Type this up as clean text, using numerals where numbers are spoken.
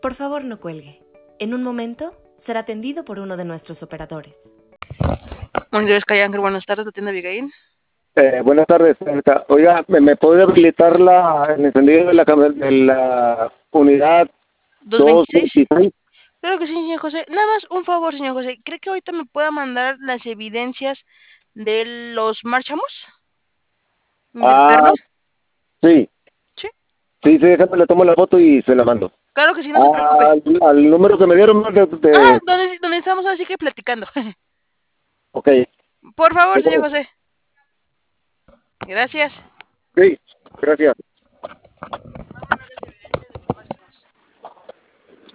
Por favor, no cuelgue. En un momento será atendido por uno de nuestros operadores. Monitor Sky Ángel, buenas tardes, ¿la tienda Abigail? Buenas tardes, señorita. Oiga, ¿me puede habilitar el encendido de la unidad 226. 226? Claro que sí, señor José. Nada más un favor, señor José. ¿Cree que ahorita me pueda mandar las evidencias de los marchamos? ¿Del Ah, perno? sí. Sí. Sí, déjame, le tomo la foto y se la mando. Claro que sí, no se preocupe. Al número que me dieron, ¿no? Ah, donde estamos así que platicando. Ok. Por favor, señor Sí, José. Gracias. sí, gracias.